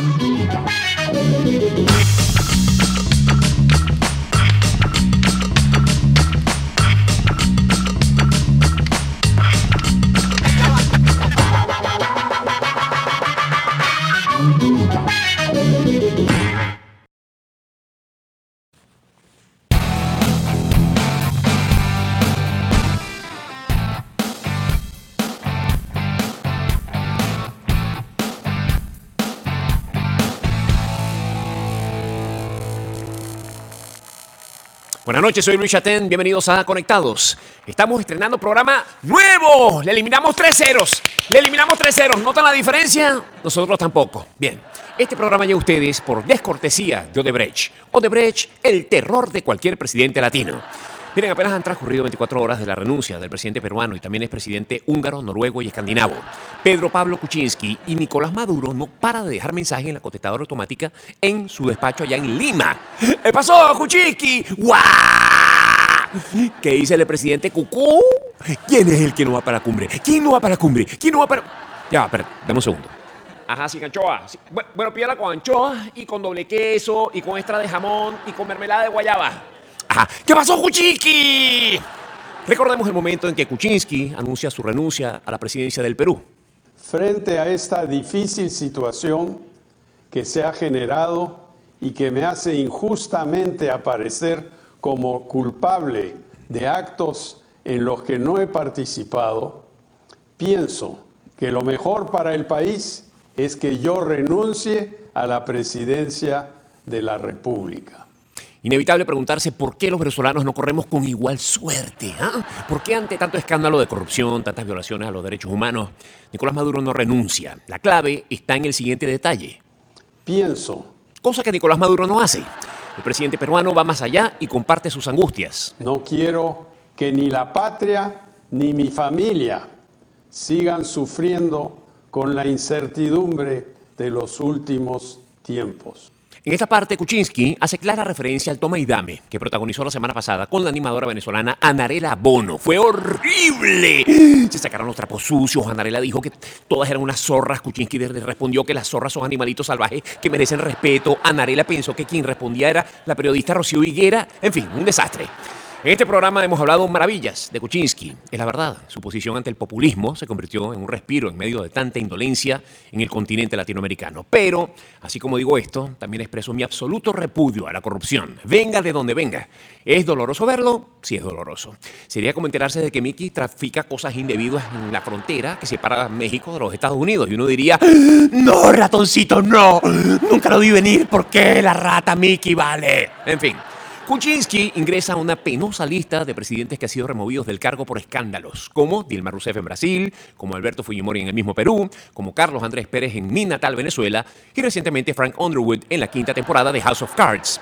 Buenas noches, soy Luis Chatén, bienvenidos a Conectados. Estamos estrenando programa nuevo. Le eliminamos 3 ceros. ¿Notan la diferencia? Nosotros tampoco. Bien, este programa llega a ustedes por descortesía de Odebrecht. Odebrecht, el terror de cualquier presidente latino. Miren, apenas han transcurrido 24 horas de la renuncia del presidente peruano y también expresidente húngaro, noruego y escandinavo. Pedro Pablo Kuczynski y Nicolás Maduro no para de dejar mensajes en la contestadora automática en su despacho allá en Lima. ¿Qué pasó, Kuczynski? ¡Guau! ¿Qué dice el presidente Cucú? ¿Quién es el que no va para la cumbre? ¿Quién no va para la cumbre? ¿Quién no va para...? Ya, espera, dame un segundo. Ajá, sin anchoa. Sí. Bueno, pídala con anchoa y con doble queso y con extra de jamón y con mermelada de guayaba. Ajá. ¿Qué pasó, Kuczynski? Recordemos el momento en que Kuczynski anuncia su renuncia a la presidencia del Perú. Frente a esta difícil situación que se ha generado y que me hace injustamente aparecer como culpable de actos en los que no he participado, pienso que lo mejor para el país es que yo renuncie a la presidencia de la República. Inevitable preguntarse por qué los venezolanos no corremos con igual suerte. ¿Por qué ante tanto escándalo de corrupción, tantas violaciones a los derechos humanos, Nicolás Maduro no renuncia? La clave está en el siguiente detalle. Pienso. Cosa que Nicolás Maduro no hace. El presidente peruano va más allá y comparte sus angustias. No quiero que ni la patria ni mi familia sigan sufriendo con la incertidumbre de los últimos tiempos. En esta parte, Kuczynski hace clara referencia al toma y dame que protagonizó la semana pasada con la animadora venezolana Anarela Bono. ¡Fue horrible! Se sacaron los trapos sucios. Anarela dijo que todas eran unas zorras. Kuczynski respondió que las zorras son animalitos salvajes que merecen respeto. Anarela pensó que quien respondía era la periodista Rocío Higuera. En fin, un desastre. En este programa hemos hablado maravillas de Kuczynski. Es la verdad, su posición ante el populismo se convirtió en un respiro en medio de tanta indolencia en el continente latinoamericano. Pero, así como digo esto, también expreso mi absoluto repudio a la corrupción. Venga de donde venga. ¿Es doloroso verlo? Sí, es doloroso. Sería como enterarse de que Mickey trafica cosas indebidas en la frontera que separa México de los Estados Unidos. Y uno diría, ¡no, ratoncito, no! Nunca lo vi venir. ¿Por qué la rata Mickey vale? En fin. Kuczynski ingresa a una penosa lista de presidentes que han sido removidos del cargo por escándalos, como Dilma Rousseff en Brasil, como Alberto Fujimori en el mismo Perú, como Carlos Andrés Pérez en mi natal Venezuela y recientemente Frank Underwood en la 5ª temporada de House of Cards.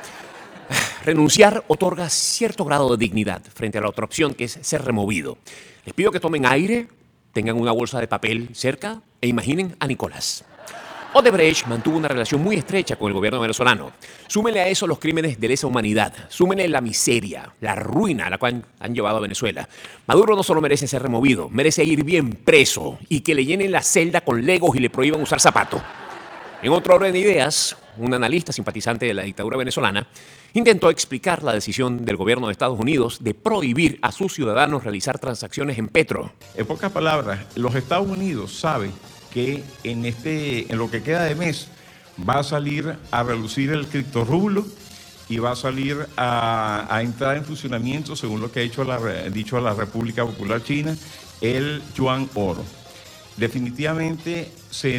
Renunciar otorga cierto grado de dignidad frente a la otra opción, que es ser removido. Les pido que tomen aire, tengan una bolsa de papel cerca e imaginen a Nicolás. Odebrecht mantuvo una relación muy estrecha con el gobierno venezolano. Súmenle a eso los crímenes de lesa humanidad. Súmenle la miseria, la ruina a la cual han llevado a Venezuela. Maduro no solo merece ser removido, merece ir bien preso y que le llenen la celda con legos y le prohíban usar zapatos. En otro orden de ideas, un analista simpatizante de la dictadura venezolana intentó explicar la decisión del gobierno de Estados Unidos de prohibir a sus ciudadanos realizar transacciones en petro. En pocas palabras, los Estados Unidos saben que en lo que queda de mes va a salir a reducir el criptorrublo y va a salir a entrar en funcionamiento, según lo que ha dicho la República Popular China, el yuan oro. Definitivamente se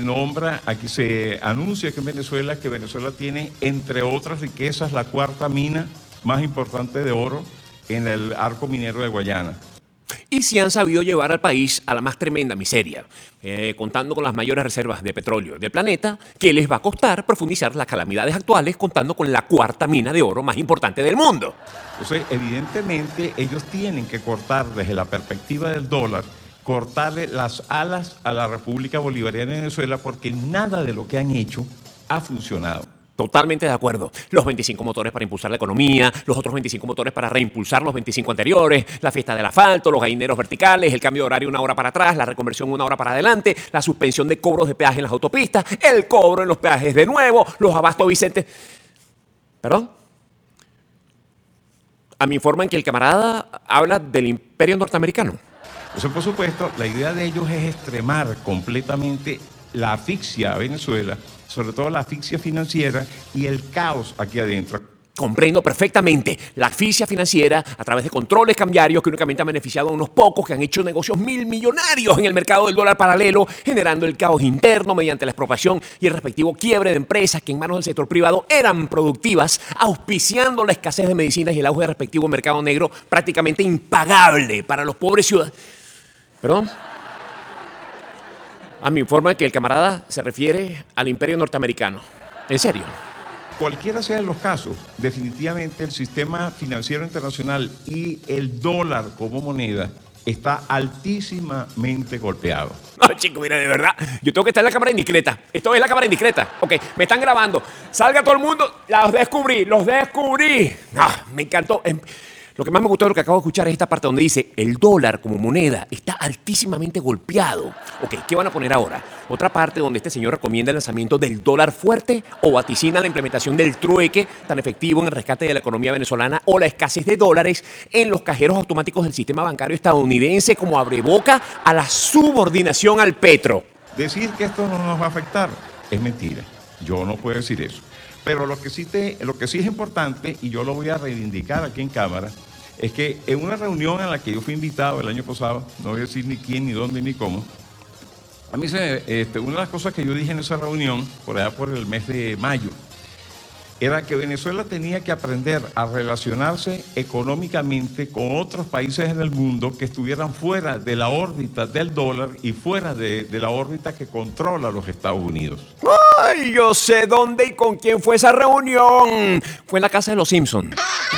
anuncia que Venezuela tiene, entre otras riquezas, la 4ª mina más importante de oro en el arco minero de Guayana. Y si han sabido llevar al país a la más tremenda miseria, contando con las mayores reservas de petróleo del planeta, ¿qué les va a costar profundizar las calamidades actuales contando con la 4ª mina de oro más importante del mundo? Entonces, evidentemente, ellos tienen que cortar desde la perspectiva del dólar, cortarle las alas a la República Bolivariana de Venezuela, porque nada de lo que han hecho ha funcionado. Totalmente de acuerdo. Los 25 motores para impulsar la economía, los otros 25 motores para reimpulsar los 25 anteriores, la fiesta del asfalto, los gallineros verticales, el cambio de horario 1 hora para atrás, la reconversión 1 hora para adelante, la suspensión de cobros de peaje en las autopistas, el cobro en los peajes de nuevo, los abastos Vicente. ¿Perdón? A mí informan que el camarada habla del imperio norteamericano. Eso, por supuesto, la idea de ellos es extremar completamente la asfixia a Venezuela, sobre todo la asfixia financiera y el caos aquí adentro. Comprendo perfectamente la asfixia financiera a través de controles cambiarios que únicamente han beneficiado a unos pocos que han hecho negocios millonarios en el mercado del dólar paralelo, generando el caos interno mediante la expropiación y el respectivo quiebre de empresas que en manos del sector privado eran productivas, auspiciando la escasez de medicinas y el auge del respectivo mercado negro prácticamente impagable para los pobres ciudadanos. ¿Perdón? A mí informa que el camarada se refiere al imperio norteamericano. ¿En serio? Cualquiera sea los casos, definitivamente el sistema financiero internacional y el dólar como moneda está altísimamente golpeado. No, chico, mira, de verdad, yo tengo que estar en la cámara indiscreta. Esto es la cámara indiscreta. Ok, me están grabando. Salga todo el mundo. Los descubrí. Me encantó. Lo que más me gustó de lo que acabo de escuchar es esta parte donde dice el dólar como moneda está altísimamente golpeado. Ok, ¿qué van a poner ahora? Otra parte donde este señor recomienda el lanzamiento del dólar fuerte o vaticina la implementación del trueque tan efectivo en el rescate de la economía venezolana o la escasez de dólares en los cajeros automáticos del sistema bancario estadounidense como abreboca a la subordinación al petro. Decir que esto no nos va a afectar es mentira. Yo no puedo decir eso. Pero lo que sí es importante, y yo lo voy a reivindicar aquí en cámara, es que en una reunión a la que yo fui invitado el año pasado, no voy a decir ni quién, ni dónde, ni cómo, a mí una de las cosas que yo dije en esa reunión, por allá por el mes de mayo, era que Venezuela tenía que aprender a relacionarse económicamente con otros países en el mundo que estuvieran fuera de la órbita del dólar y fuera de la órbita que controla los Estados Unidos. ¡Ay, yo sé dónde y con quién fue esa reunión! Fue en la casa de los Simpsons.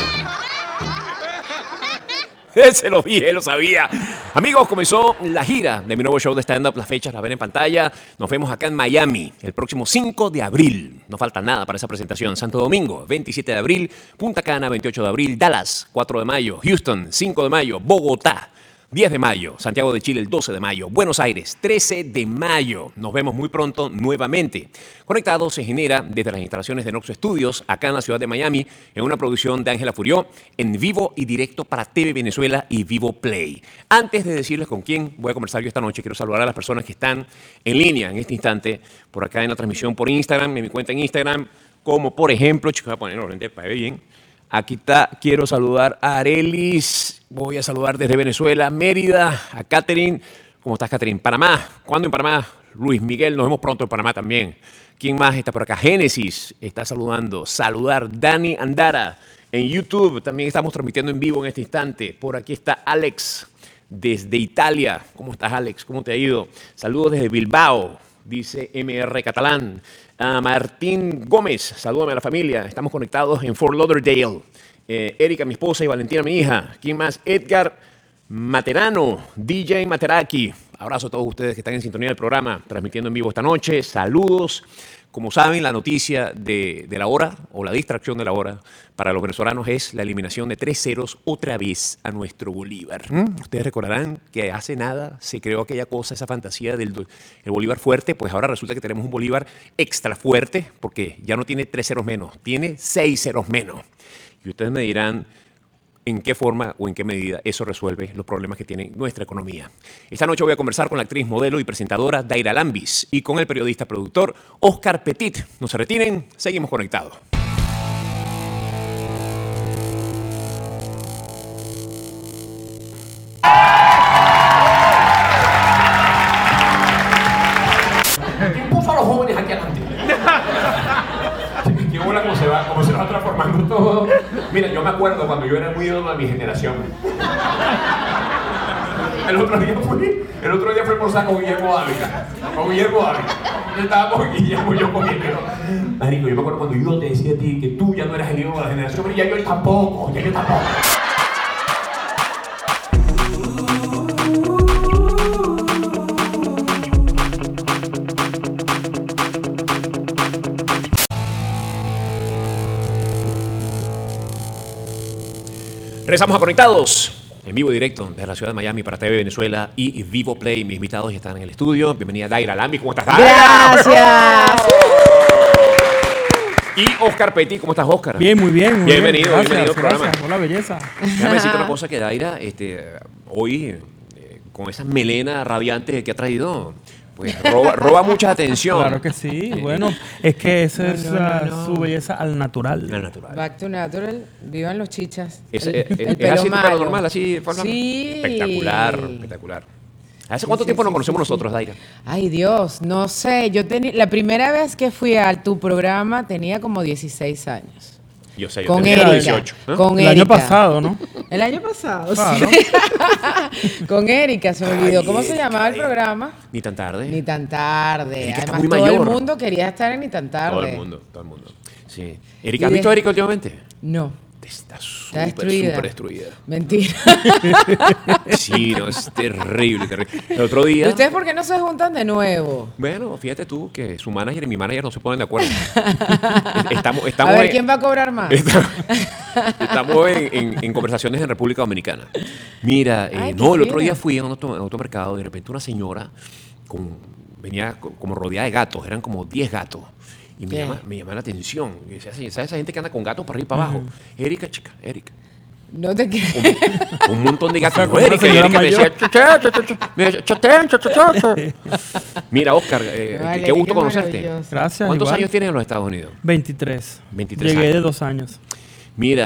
Se lo dije, lo sabía. Amigos, comenzó la gira de mi nuevo show de stand-up. Las fechas las ven en pantalla. Nos vemos acá en Miami el próximo 5 de abril. No falta nada para esa presentación. Santo Domingo, 27 de abril. Punta Cana, 28 de abril. Dallas, 4 de mayo. Houston, 5 de mayo. Bogotá, 10 de mayo, Santiago de Chile el 12 de mayo, Buenos Aires 13 de mayo. Nos vemos muy pronto nuevamente. Conectado se genera desde las instalaciones de Noxo Studios, acá en la ciudad de Miami, en una producción de Ángela Furió, en vivo y directo para TV Venezuela y Vivo Play. Antes de decirles con quién voy a conversar yo esta noche, quiero saludar a las personas que están en línea en este instante, por acá en la transmisión por Instagram, en mi cuenta en Instagram, como por ejemplo, chicos, voy a poner los lentes para ver bien. Aquí está, quiero saludar a Arelis, voy a saludar desde Venezuela, Mérida, a Catherine. ¿Cómo estás, Catherine? Panamá, ¿cuándo en Panamá? Luis Miguel, nos vemos pronto en Panamá también. ¿Quién más está por acá? Génesis está saludando. Saludar, Dani Andara. En YouTube también estamos transmitiendo en vivo en este instante. Por aquí está Alex desde Italia. ¿Cómo estás, Alex? ¿Cómo te ha ido? Saludos desde Bilbao, dice MR Catalán. Martín Gómez, salúdame a la familia. Estamos conectados en Fort Lauderdale. Erika, mi esposa, y Valentina, mi hija. ¿Quién más? Edgar Materano, DJ Materaki. Abrazo a todos ustedes que están en sintonía del programa, transmitiendo en vivo esta noche. Saludos. Como saben, la noticia de la hora, o la distracción de la hora, para los venezolanos es la eliminación de 3 ceros otra vez a nuestro Bolívar. Ustedes recordarán que hace nada se creó aquella cosa, esa fantasía del el Bolívar fuerte, pues ahora resulta que tenemos un Bolívar extra fuerte, porque ya no tiene 3 ceros menos, tiene 6 ceros menos. Y ustedes me dirán en qué forma o en qué medida eso resuelve los problemas que tiene nuestra economía. Esta noche voy a conversar con la actriz, modelo y presentadora Daira Lambis y con el periodista productor Oscar Petit. No se retiren, seguimos conectados. ¿Quién puso a los jóvenes aquí adelante? Qué buena cómo se va transformando todo. Mira, yo me acuerdo cuando yo era muy ídolo de mi generación. El otro día fui a almorzar con Guillermo Ávila. Estaba con Guillermo y yo con él. Marico, yo me acuerdo cuando yo te decía a ti que tú ya no eras el ídolo de la generación, pero ya yo tampoco. Regresamos a Conectados. En vivo y directo desde la ciudad de Miami para TV Venezuela y Vivo Play. Mis invitados ya están en el estudio. Bienvenida Daira Lambi, ¿cómo estás, Daira? Gracias. Y Oscar Petty, ¿cómo estás, Oscar? Bien, muy bien. Muy Bienvenido, bien. bienvenido al programa. Gracias. Hola, belleza. Déjame decirte una cosa que Daira, hoy, con esa melena radiante que ha traído, pues roba mucha atención. Claro que sí. Bueno, es que esa es no. su belleza al natural. Es natural. Back to natural, vivan los chichas. ¿Es pelo así tu pelo malo. normal, así? Sí. Espectacular, espectacular. ¿Hace cuánto tiempo nos conocemos nosotros, Daira? Ay, Dios, no sé. La primera vez que fui a tu programa tenía como 16 años. Yo sé, yo Con tenía Erika. 18. ¿eh? Con El año Erika. pasado, ¿no? El año pasado, Claro. sí. Con Erika, se me olvidó. Ay, ¿Cómo se llamaba el Erika. programa? Ni tan tarde. Ni tan tarde. Erika está Además, muy todo el mayor. mundo quería estar en Ni tan tarde. Todo el mundo. Sí. Erika, ¿has Y visto a de- Erika últimamente? No, Está está destruida. súper destruida. Mentira. Sí, no, es terrible. El otro ¿Y día... ustedes por qué no se juntan de nuevo? Bueno, fíjate tú que su manager y mi manager no se ponen de acuerdo. Estamos A ver, en- ¿quién va a cobrar más? Estamos en conversaciones en República Dominicana. Mira, Ay, qué no, el otro fino. día fui a un automercado y de repente una señora venía como rodeada de gatos, eran como 10 gatos. Y ¿Qué? me llama la atención. Y decía, ¿sabes esa gente que anda con gatos para arriba y para abajo? Erika, chica, Erika. No te creo. Un montón de gatos. sea, No, como una Erika, señora Erika me mayor. decía, mira, Oscar, Vale, qué gusto qué conocerte. maravilloso. Gracias. ¿Cuántos igual. años tienes en los Estados Unidos? 23. 23 Llegué años. de 2 años. Mira,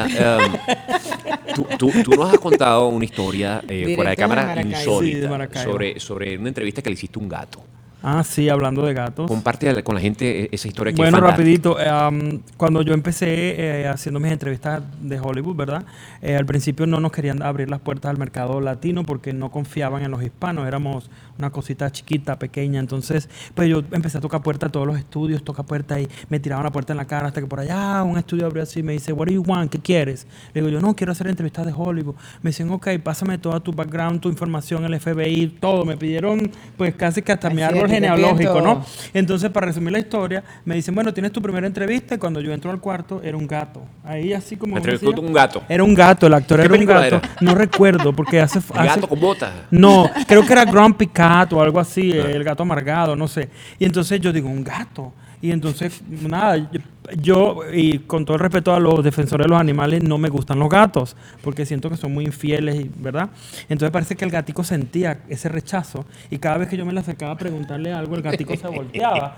tú nos has contado una historia Directo fuera de de cámara Maracaibo. Sí, insólita de Maracaibo. sobre una entrevista que le hiciste a un gato. Ah, sí, hablando de gatos. Comparte con la gente esa historia que Bueno, es fantástica. rapidito, cuando yo empecé haciendo mis entrevistas de Hollywood, ¿verdad? Al principio no nos querían abrir las puertas al mercado latino porque no confiaban en los hispanos, éramos una cosita chiquita, pequeña, entonces pues yo empecé a tocar puertas a todos los estudios, tocar puertas y me tiraban la puerta en la cara hasta que por allá un estudio abrió así y me dice, what do you want? ¿Qué quieres? Le digo, yo no quiero hacer entrevistas de Hollywood. Me dicen, ok, pásame toda tu background, tu información, el FBI, todo. Me pidieron pues casi que hasta mi Así es, árbol que te piden genealógico, todo. ¿no? Entonces, para resumir la historia, me dicen, bueno, tienes tu primera entrevista y cuando yo entro al cuarto era un gato. Ahí así como... Me una entrevistó silla. un gato. Era un gato, el actor ¿Qué era un película gato. era? No recuerdo porque hace... Un gato con botas. No, creo que era Grumpy Cat o algo así, el gato amargado, no sé. Y entonces yo digo, un gato. Y entonces, nada, yo, y con todo el respeto a los defensores de los animales, no me gustan los gatos, porque siento que son muy infieles, ¿verdad? Entonces parece que el gatico sentía ese rechazo, y cada vez que yo me le acercaba a preguntarle algo, el gatico se volteaba.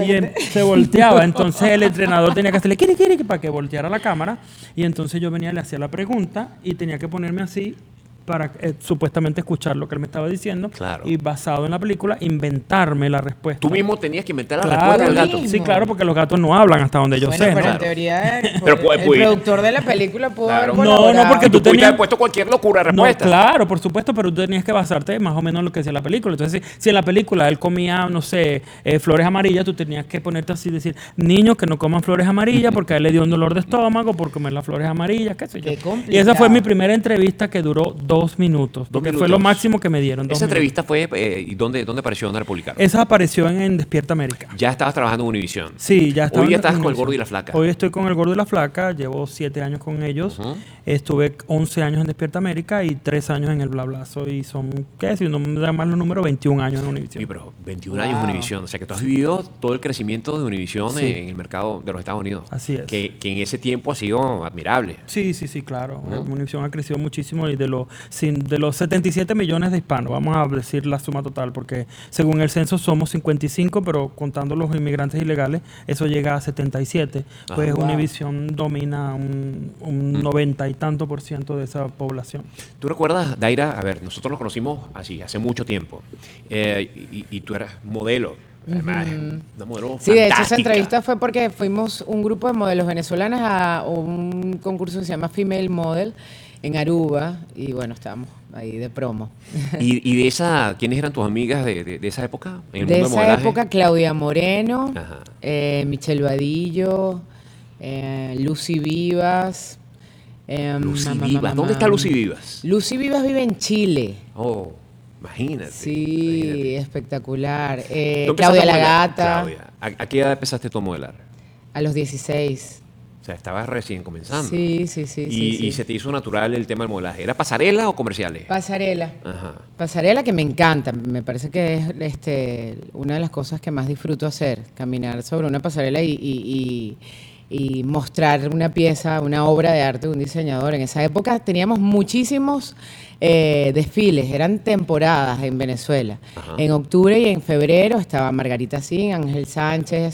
Se volteaba, entonces el entrenador tenía que hacerle kiri para que volteara la cámara, y entonces yo venía, le hacía la pregunta, y tenía que ponerme así para supuestamente escuchar lo que él me estaba diciendo Claro. y basado en la película inventarme la respuesta. Tú mismo tenías que inventar la Claro, respuesta del gato. mismo. sí, claro, porque los gatos no hablan hasta donde yo Bueno, sé, pero ¿no? en teoría Pero el puede- productor de la película pudo Claro. haber No, colaborado. porque Tú tú pudiste tenías- haber puesto cualquier locura de No, respuesta. claro, por supuesto, pero tú tenías que basarte más o menos en lo que decía la película. Entonces, si en la película él comía, no sé, flores amarillas, tú tenías que ponerte así y decir, niños que no coman flores amarillas porque a él le dio un dolor de estómago por comer las flores amarillas, qué sé yo. Qué complicado. Y esa fue mi primera entrevista que duró 2 minutos, porque fue lo minutos. máximo que me dieron. 2 Esa minutos. entrevista fue, ¿y dónde apareció Onda Republicana? Esa apareció en Despierta América. Ya estabas trabajando en Univision. Sí, ya estaba. Hoy ya en estás con el Univision. gordo y la flaca. Hoy estoy con el gordo y la flaca, llevo 7 años con ellos. Estuve 11 años en Despierta América y 3 años en el Blablazo. Y son, ¿qué? Si no me da mal los números, 21 años en Sí, Univision. pero 21 años en Wow. Univision. O sea, que tú has vivido todo el crecimiento de Univision Sí. en el mercado de los Estados Unidos. Así es. Que en ese tiempo ha sido admirable. Sí, claro. Univision ha crecido muchísimo y de los 77 millones de hispanos, vamos a decir la suma total, porque según el censo somos 55, pero contando los inmigrantes ilegales, eso llega a 77. Pues Wow. Univision domina un 90 y tanto por ciento de esa población. ¿Tú recuerdas, Daira? A ver, nosotros nos conocimos así, hace mucho tiempo. Y tú eras modelo. Además, una modelo Sí, de hecho esa fantástica. entrevista fue porque fuimos un grupo de modelos venezolanas a un concurso que se llama Female Model en Aruba y bueno, estábamos ahí de promo. ¿Y de esa, quiénes eran tus amigas de esa época? En el De mundo del esa modelaje? época, Claudia Moreno, Ajá. Michelle Vadillo, Lucy Vivas. Lucy Vivas. ¿Dónde está Lucy Vivas? Lucy Vivas vive en Chile. Oh, imagínate. Sí, imagínate. espectacular. ¿Tú empezaste Claudia a la modelar? Gata, Claudia. ¿A qué edad empezaste tú a modelar? a los 16. O sea, estabas recién comenzando. Sí. Y se te hizo natural el tema del modelaje. ¿Era pasarela o comerciales? Pasarela. Ajá. Pasarela que me encanta. Me parece que es una de las cosas que más disfruto hacer. Caminar sobre una pasarela y mostrar una pieza, una obra de arte de un diseñador. En esa época teníamos muchísimos desfiles, eran temporadas en Venezuela. Ajá. En octubre y en febrero estaba Margarita Sin, Ángel Sánchez,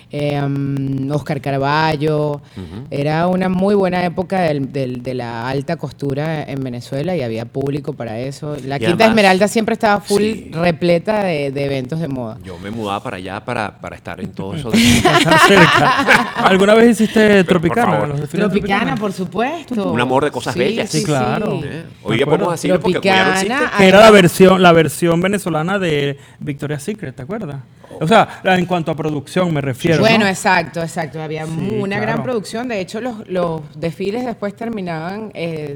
Oscar Carballo. Era una muy buena época de la alta costura en Venezuela y había público para eso. La Quinta además, Esmeralda siempre estaba full sí, repleta de eventos de moda. yo me mudaba para allá para estar en todo eso. Estar cerca. ¿Alguna vez hiciste Tropicana? favor. Los desfiles de Tropicana, por supuesto. Un amor de cosas bellas. Sí, claro. Hoy día podemos decirlo porque como ya no existe. Tropicana, Que era la versión venezolana de Victoria's Secret, ¿te acuerdas? O sea, en cuanto a producción me refiero. Bueno, ¿no? exacto. Había una claro. gran producción. De hecho, los desfiles después terminaban,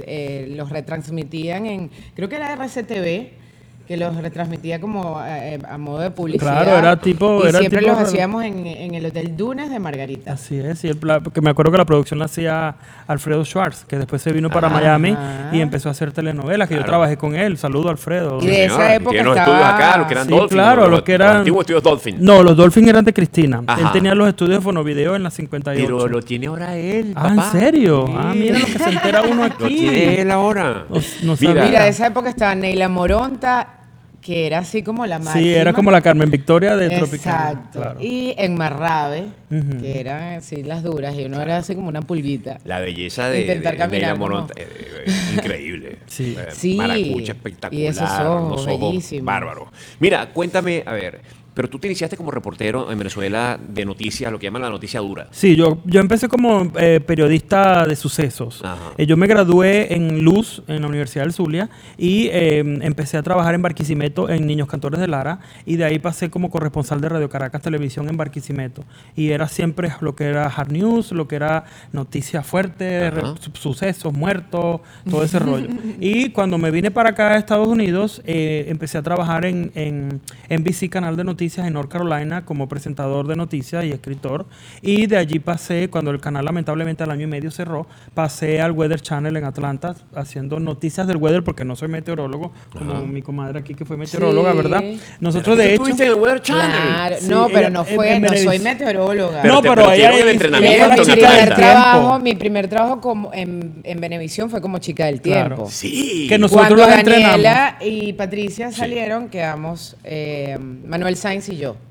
los retransmitían creo que era RCTV, que los retransmitía como a modo de publicidad. Claro, era tipo- Y era siempre tipo- los hacíamos en el Hotel Dunes de Margarita. Así es, y porque me acuerdo que la producción la hacía Alfredo Schwartz, que después se vino para Miami y empezó a hacer telenovelas, que yo Claro. trabajé con él. Saludo a Alfredo. Y de esa Señora, época tiene los estaba- estudios acá, los que eran Sí, Dolphin. claro, los que eran- Los antiguos estudios Dolphin. No, los Dolphin eran de Cristina. Ajá. Él tenía los estudios de fonovideo en la 58. Pero lo tiene ahora él, Ah, ¿en papá. serio? Sí. Ah, mira lo que se entera uno Lo aquí. tiene él ahora. No sabía. Mira, de esa época estaba Neila Moronta, que era así como la máxima. Sí, era como la Carmen Victoria de Tropicana. Exacto. Claro. Y en Marrabe, Ujú. que eran así las duras, y uno era así como una pulguita. La belleza de Intentar Neila caminar Morón, como- increíble. Sí. Sí. Maracucha espectacular. Y esos ojos, unos ojos bellísimos. bárbaros. Mira, cuéntame, a ver, pero tú te iniciaste como reportero en Venezuela de noticias, lo que llaman la noticia dura. Sí, yo empecé como periodista de sucesos. Ajá. Yo me gradué en Luz, en la Universidad del Zulia, y empecé a trabajar en Barquisimeto, en Niños Cantores de Lara, y de ahí pasé como corresponsal de Radio Caracas Televisión en Barquisimeto. Y era siempre lo que era hard news, lo que era noticias fuertes, Ajá. sucesos, muertos, todo ese rollo. Y cuando me vine para acá a Estados Unidos, empecé a trabajar en NBC, canal de noticias en North Carolina, como presentador de noticias y escritor. Y de allí pasé, cuando el canal lamentablemente al año y medio cerró, pasé al Weather Channel en Atlanta, haciendo noticias del weather, porque no soy meteorólogo, como mi comadre aquí que fue meteoróloga, Sí. ¿verdad? Nosotros ¿Tú de hecho... estuviste en el Weather Channel? Claro, Sí, no, pero ella- no en no soy Venevisión. meteoróloga. Pero No, te- pero pero ella tiene el es- entrenamiento ella en es la Atlanta. chica del tiempo. Mi primer trabajo como en Venevisión fue como chica del Claro. tiempo. Sí. Que nosotros Cuando los entrenamos. Daniela y Patricia salieron, quedamos Manuel Sainz y yo.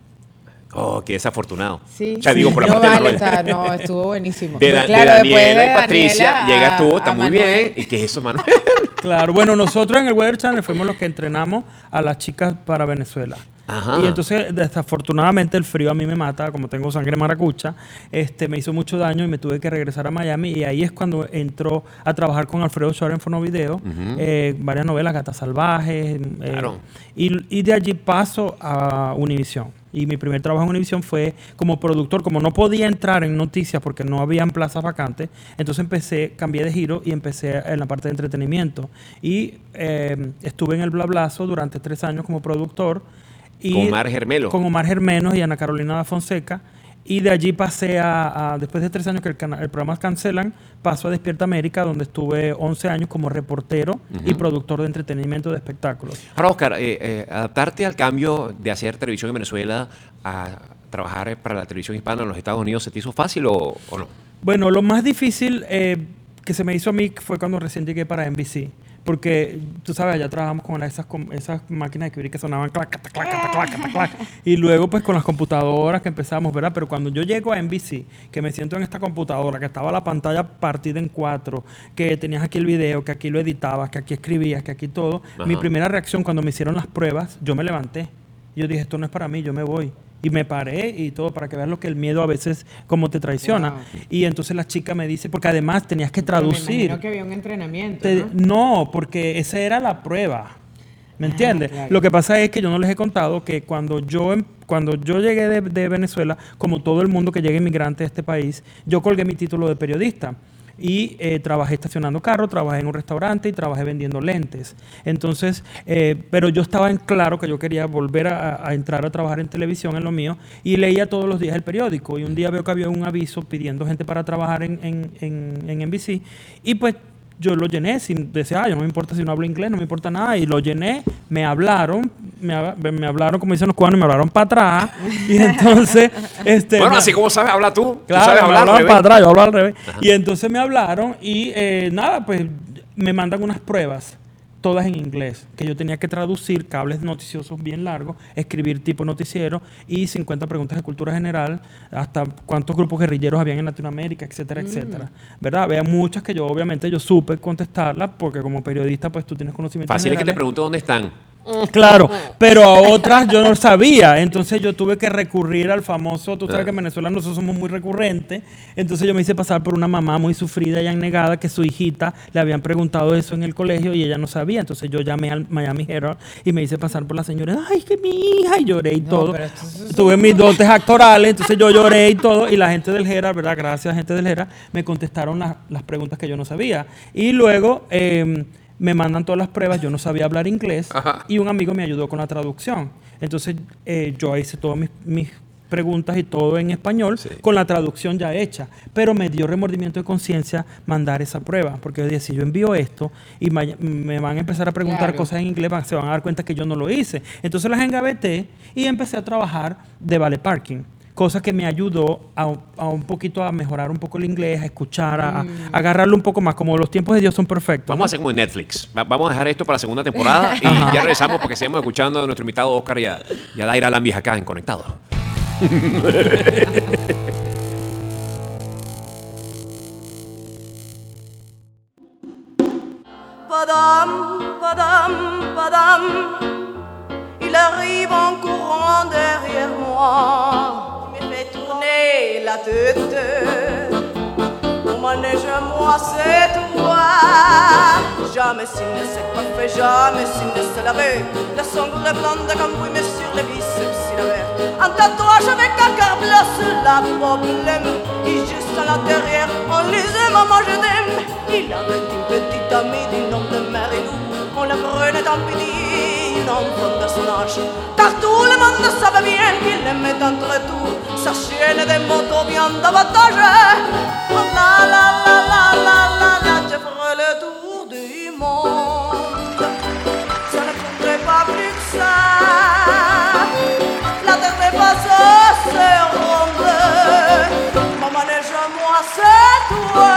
Oh, qué desafortunado. Sí. O sea, digo, por la no, parte de vale, Manuel. no, estuvo buenísimo. De, Claro, de después Daniela de y Patricia, Daniela llegas tú, está a muy Manuel. bien. ¿Y qué es eso, Manuel? Claro, bueno, nosotros en el Weather Channel fuimos los que entrenamos a las chicas para Venezuela. Ajá. Y entonces, desafortunadamente, el frío a mí me mata, como tengo sangre maracucha, me hizo mucho daño y me tuve que regresar a Miami. Y ahí es cuando entró a trabajar con Alfredo Suárez en Fonovideo, varias novelas, Gatas Salvajes. Claro. Y de allí paso a Univisión. Y mi primer trabajo en Univisión fue como productor. Como no podía entrar en noticias porque no habían plazas vacantes, entonces cambié de giro y empecé en la parte de entretenimiento. Y estuve en el Blablazo durante 3 años como productor. Y Con Omar Germelo. Con Omar Germenos y Ana Carolina da Fonseca. Y de allí pasé después de 3 años que el programa cancelan, paso a Despierta América, donde estuve 11 años como reportero y productor de entretenimiento de espectáculos. Ahora, Oscar, adaptarte al cambio de hacer televisión en Venezuela a trabajar para la televisión hispana en los Estados Unidos, ¿se te hizo fácil o no? Bueno, lo más difícil que se me hizo a mí fue cuando recién llegué para NBC. Porque, tú sabes, allá trabajamos con esas máquinas de escribir que sonaban clac, clac, clac, clac, clac, clac, clac. Y luego, pues, con las computadoras que empezamos, ¿verdad? Pero cuando yo llego a NBC, que me siento en esta computadora, que estaba la pantalla partida en 4, que tenías aquí el video, que aquí lo editabas, que aquí escribías, que aquí todo. Ajá. Mi primera reacción cuando me hicieron las pruebas, yo me levanté. Yo dije, esto no es para mí, yo me voy. Y me paré y todo para que veas lo que el miedo a veces como te traiciona. Wow. Y entonces la chica me dice, porque además tenías que Pero me traducir. imagino que había un entrenamiento, No, porque esa era la prueba. ¿Me entiendes? claro. Lo que pasa es que yo no les he contado que cuando yo llegué de Venezuela, como todo el mundo que llega inmigrante a este país, yo colgué mi título de periodista. y trabajé estacionando carro, trabajé en un restaurante y trabajé vendiendo lentes. Entonces, pero yo estaba en claro que yo quería volver a entrar a trabajar en televisión, en lo mío, y leía todos los días el periódico. Y un día veo que había un aviso pidiendo gente para trabajar en NBC, y pues yo lo llené sin decir, yo no me importa si no hablo inglés, no me importa nada, y lo llené, me hablaron como dicen los cubanos, me hablaron para atrás, y entonces... bueno, así como sabes hablar tú, claro, tú sabes hablar me hablaron para atrás, yo hablo al revés. Ajá. Y entonces me hablaron y nada, pues me mandan unas pruebas, todas en inglés, que yo tenía que traducir cables noticiosos bien largos, escribir tipo noticiero y 50 preguntas de cultura general, hasta cuántos grupos guerrilleros habían en Latinoamérica, etcétera, etcétera. ¿Verdad? Había muchas que yo obviamente yo supe contestarlas, porque como periodista pues tú tienes conocimiento fácil es que te pregunto dónde están. Claro, pero a otras yo no sabía, entonces yo tuve que recurrir al famoso, tú sabes que en Venezuela nosotros somos muy recurrentes, entonces yo me hice pasar por una mamá muy sufrida y annegada que su hijita le habían preguntado eso en el colegio y ella no sabía, entonces yo llamé al Miami Herald y me hice pasar por la señora, ay, que mi hija, y lloré y todo, tuve mis dotes actorales, entonces yo lloré y todo, y la gente del Herald, ¿verdad? Gracias, gente del Herald, me contestaron las preguntas que yo no sabía, y luego... me mandan todas las pruebas, yo no sabía hablar inglés. Ajá. Y un amigo me ayudó con la traducción. Entonces yo hice todas mis preguntas y todo en español, sí, con la traducción ya hecha. Pero me dio remordimiento de conciencia mandar esa prueba, porque yo decía, si yo envío esto y me van a empezar a preguntar cosas en inglés, se van a dar cuenta que yo no lo hice. Entonces las engaveté y empecé a trabajar de valet parking. Cosa que me ayudó a un poquito a mejorar un poco el inglés, a escuchar, a agarrarlo un poco más. Como los tiempos de Dios son perfectos. Vamos a hacer como en Netflix. Vamos a dejar esto para la segunda temporada y ya regresamos porque seguimos escuchando a nuestro invitado Oscar y a Daira Lambis acá en Conectado. Padam, padam, padam. Il arrive en courant derrière moi, il me fait tourner la tête. Mon manège à moi, c'est toi. Jamais s'il ne s'est coiffé, jamais s'il ne se lavait. La sangle blonde cambouille sur les biceps, il avait un tatouage avec un cœur bleu sur la problème. Et juste à l'intérieur, on lisait Maman je t'aime. Il avait une petite amie du nom de Marilou. On la prenait en pitié, un enfant de son âge. Car tout le monde savait bien qu'il aimait entre tout sa chienne des motos bien davantage. Oh la la la la la la la, je ferai le tour du monde. Ça ne compterait pas plus que ça. La terre n'est pas assez ronde. Mon manège à moi, c'est toi.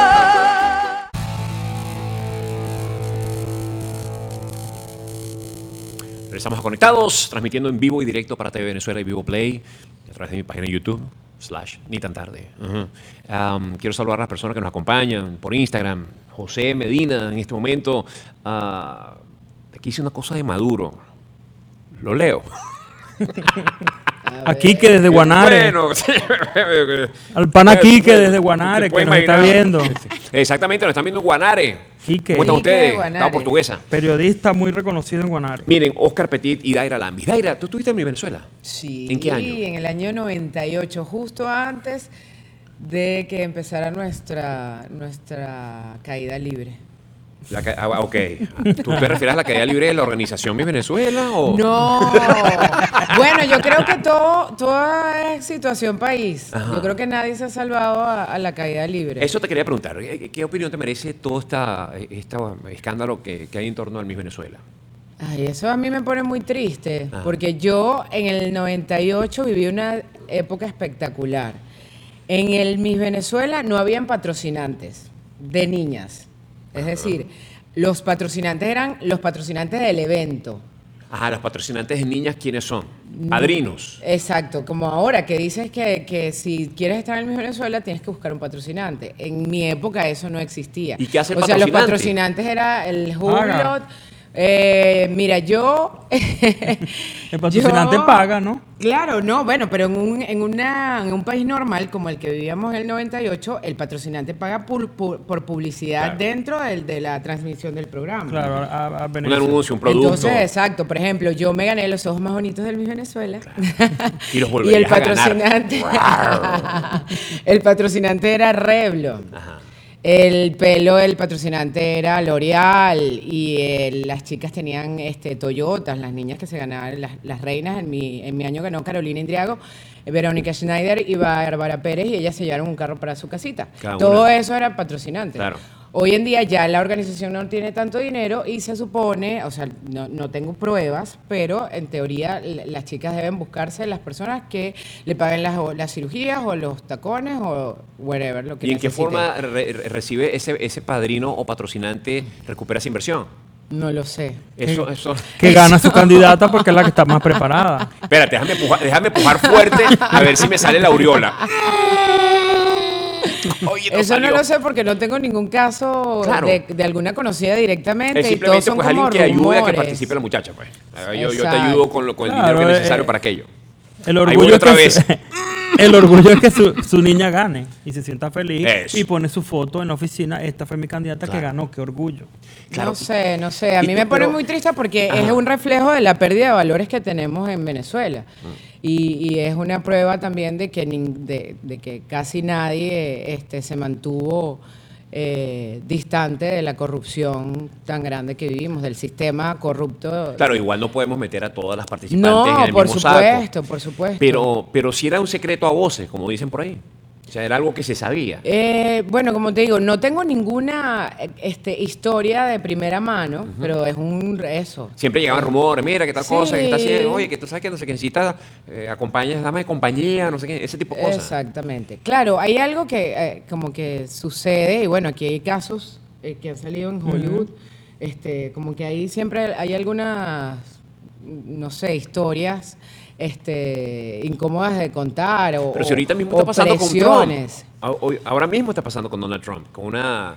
Estamos conectados, transmitiendo en vivo y directo para TV Venezuela y Vivo Play a través de mi página de YouTube /Ni Tan Tarde. Quiero saludar a las personas que nos acompañan por Instagram. José Medina, en este momento, aquí hice una cosa de Maduro. Lo leo. A Quique desde Guanare. Bueno, al pana Quique desde Guanare, que nos está viendo. Exactamente, nos están viendo en Guanare. Quique. ¿Cómo están ustedes? La portuguesa. Periodista muy reconocido en Guanare. Miren, Oscar Petit y Daira Lambis. Daira, ¿tú estuviste en Venezuela? Sí. ¿En qué año? En el año 98, justo antes de que empezara nuestra caída libre. Ok. ¿Tú te refieres a la caída libre de la organización Miss Venezuela? ¿O? No. Bueno, yo creo que toda es situación país. Ajá. Yo creo que nadie se ha salvado a la caída libre. Eso te quería preguntar. ¿Qué opinión te merece todo este escándalo que hay en torno al Miss Venezuela? Ay, eso a mí me pone muy triste. Ajá. Porque yo en el 98 viví una época espectacular. En el Miss Venezuela no habían patrocinantes de niñas. Es decir, los patrocinantes eran los patrocinantes del evento. Ajá, los patrocinantes de niñas, ¿quiénes son? Padrinos. Exacto, como ahora que dices que si quieres estar en Miss Venezuela tienes que buscar un patrocinante. En mi época eso no existía. ¿Y qué hace el patrocinante? O sea, los patrocinantes era el Hublot. Mira, yo... el patrocinante paga, ¿no? Claro, no, bueno, pero en un país normal como el que vivíamos en el 98, el patrocinante paga por publicidad, claro, dentro de la transmisión del programa. Claro, un anuncio, un producto. Entonces, exacto, por ejemplo, yo me gané los ojos más bonitos del Miss Venezuela. Claro. Y los volverías y el patrocinante, a ganar. el patrocinante era Revlon. Ajá. El pelo, el patrocinante era L'Oreal y las chicas tenían Toyotas, las niñas que se ganaban, las reinas. En mi año ganó Carolina Indriago, Verónica Schneider y Bárbara Pérez, y ellas se llevaron un carro para su casita. Cada Todo una. eso era patrocinante. Claro. Hoy en día ya la organización no tiene tanto dinero y se supone, o sea, no tengo pruebas, pero en teoría las chicas deben buscarse las personas que le paguen las cirugías o los tacones o whatever, lo que ¿Y en qué necesiten. forma recibe ese padrino o patrocinante, recupera esa inversión? No lo sé. Eso. Que gana su candidata porque es la que está más preparada. Espérate, déjame pujar fuerte a ver si me sale la aureola. Oye, Eso salió. no lo sé porque no tengo ningún caso Claro. de alguna conocida directamente. Es y todos simplemente son pues como alguien que ayude a que rumores. participe la muchacha, pues. Yo te Exacto. ayudo con el Claro, dinero que es necesario para aquello. El Ahí voy orgullo, otra es que vez. el orgullo es que su niña gane y se sienta feliz Eso. y pone su foto en la oficina. Esta fue mi candidata que ganó, qué orgullo. Claro. No sé. A Y mí tú, me pone pero- muy triste porque Ajá. es un reflejo de la pérdida de valores que tenemos en Venezuela. Y es una prueba también de que, de que casi nadie se mantuvo distante de la corrupción tan grande que vivimos, del sistema corrupto. Claro, igual no podemos meter a todas las participantes en No, el por mismo supuesto, saco. por supuesto. Pero sí era un secreto a voces, como dicen por ahí. O sea, era algo que se sabía. Bueno, como te digo, no tengo ninguna historia de primera mano, pero es eso. Siempre llegaban rumores, mira, qué tal Sí. cosa, qué está haciendo, oye, que tú sabes que no sé qué necesita, acompañas, dame de compañía, no sé qué, ese tipo de cosas. Exactamente. Claro, hay algo que como que sucede, y bueno, aquí hay casos que han salido en Hollywood, como que ahí siempre hay algunas, no sé, historias incómodas de contar o Pero si ahorita mismo o está pasando con presiones. Trump, ahora mismo está pasando con Donald Trump, con una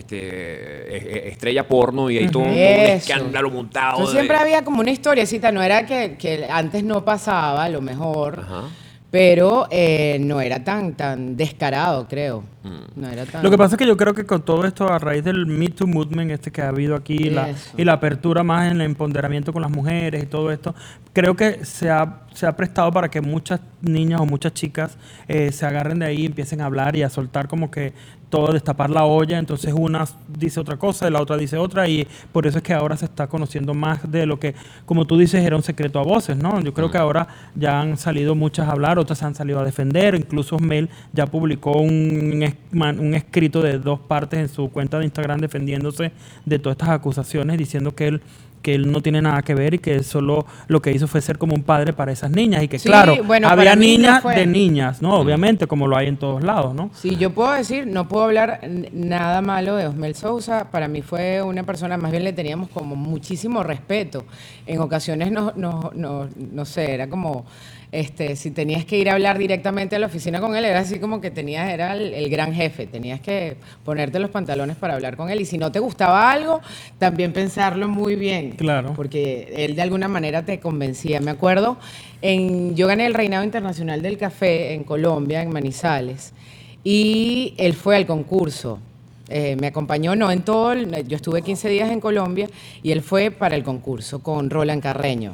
estrella porno y hay todo un Eso. escándalo montado. Entonces, siempre había como una historiecita, no era que antes no pasaba, a lo mejor, Ajá. pero no era tan descarado, creo. No era tan... Lo que pasa es que yo creo que con todo esto, a raíz del Me Too Movement que ha habido aquí Eso. y la apertura más en el empoderamiento con las mujeres y todo esto, creo que se ha prestado para que muchas niñas o muchas chicas se agarren de ahí y empiecen a hablar y a soltar como que todo, destapar la olla. Entonces una dice otra cosa, la otra dice otra, y por eso es que ahora se está conociendo más de lo que, como tú dices, era un secreto a voces, ¿no? Yo creo que ahora ya han salido muchas a hablar, otras han salido a defender. Incluso Mel ya publicó un escrito de 2 partes en su cuenta de Instagram defendiéndose de todas estas acusaciones, diciendo que él no tiene nada que ver y que él solo lo que hizo fue ser como un padre para esas niñas. Y que Sí, claro, bueno, había para mí no niñas fue. de niñas, ¿no? Obviamente, como lo hay en todos lados, ¿no? Sí, yo puedo decir, no puedo hablar nada malo de Osmel Sousa. Para mí fue una persona, más bien le teníamos como muchísimo respeto. En ocasiones no sé, era como, si tenías que ir a hablar directamente a la oficina con él, era así como que era el gran jefe. Tenías que ponerte los pantalones para hablar con él. Y si no te gustaba algo, también pensarlo muy bien. Claro. Porque él de alguna manera te convencía. Me acuerdo, yo gané el Reinado Internacional del Café en Colombia, en Manizales, y él fue al concurso. Me acompañó, no en todo, yo estuve 15 días en Colombia y él fue para el concurso con Roland Carreño.